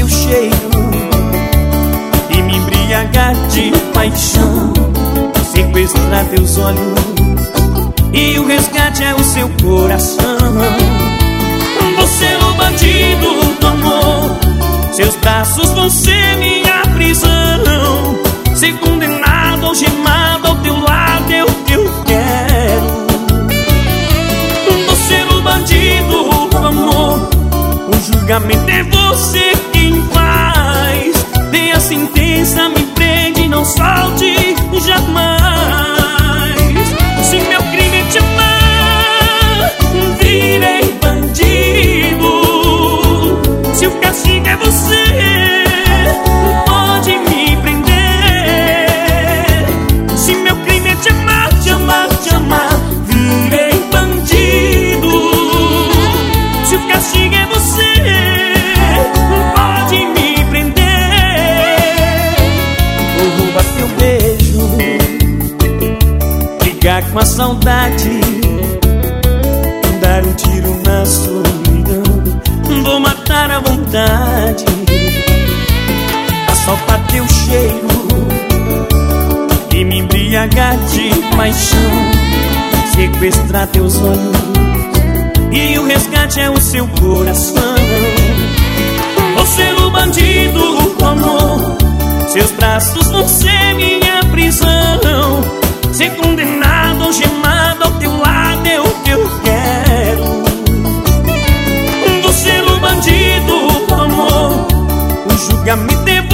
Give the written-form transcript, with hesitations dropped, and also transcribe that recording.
teu cheiro e me embriagar de paixão, sequestrar teus olhos e o resgate é o seu coração. Você é o bandido do amor, seus braços vão ser minha prisão. Ser condenado, algemado ao teu lado é o que eu quero. Você é o bandido do amor, o julgamento é você quem faz. Dê a sentença, me prende, não solte jamais. Se meu crime é te amar, virei bandido. Se o castigo é você, pode me prender. Se meu crime é te amar, te amar, te amar, virei bandido. Se o castigo é você, pode me prender. Vou roubar teu beijo, brigar com a saudade, dar um tiro na solidão, vou matar a vontade, assaltar teu cheiro e me embriagar de paixão, sequestrar teus olhos e o resgate é o seu coração. Você é o bandido do amor, seus braços vão ser minha prisão. Ser condenado, algemado ao teu lado é o que eu quero. Você é o bandido do amor, o julgamento é